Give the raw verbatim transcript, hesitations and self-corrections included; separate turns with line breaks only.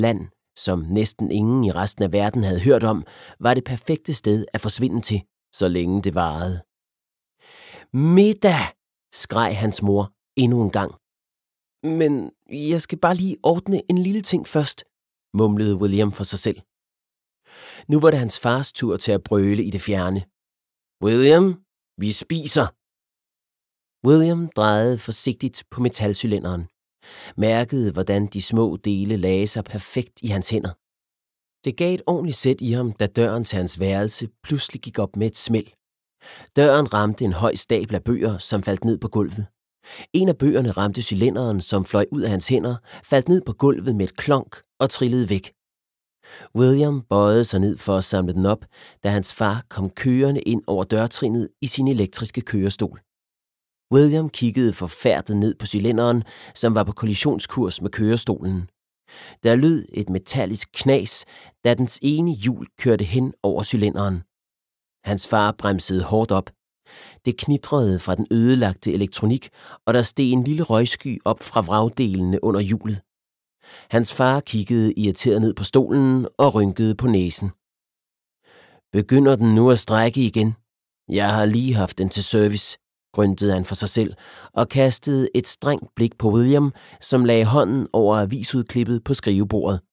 land, som næsten ingen i resten af verden havde hørt om, var det perfekte sted at forsvinde til, så længe det varede. Middag, skreg hans mor endnu en gang. Men jeg skal bare lige ordne en lille ting først, mumlede William for sig selv. Nu var det hans fars tur til at brøle i det fjerne. William, vi spiser! William drejede forsigtigt på metalcylinderen, mærkede, hvordan de små dele lagde sig perfekt i hans hænder. Det gav et ordentligt sæt i ham, da døren til hans værelse pludselig gik op med et smæld. Døren ramte en høj stabel af bøger, som faldt ned på gulvet. En af bøgerne ramte cylinderen, som fløj ud af hans hænder, faldt ned på gulvet med et klonk og trillede væk. William bøjede sig ned for at samle den op, da hans far kom kørende ind over dørtrinnet i sin elektriske kørestol. William kiggede forfærdet ned på cylinderen, som var på kollisionskurs med kørestolen. Der lød et metallisk knas, da dens ene hjul kørte hen over cylinderen. Hans far bremsede hårdt op. Det knitrede fra den ødelagte elektronik, og der steg en lille røgsky op fra vragdelene under hjulet. Hans far kiggede irriteret ned på stolen og rynkede på næsen. Begynder den nu at strække igen? Jeg har lige haft den til service, grøntede han for sig selv og kastede et strengt blik på William, som lagde hånden over avisudklippet på skrivebordet.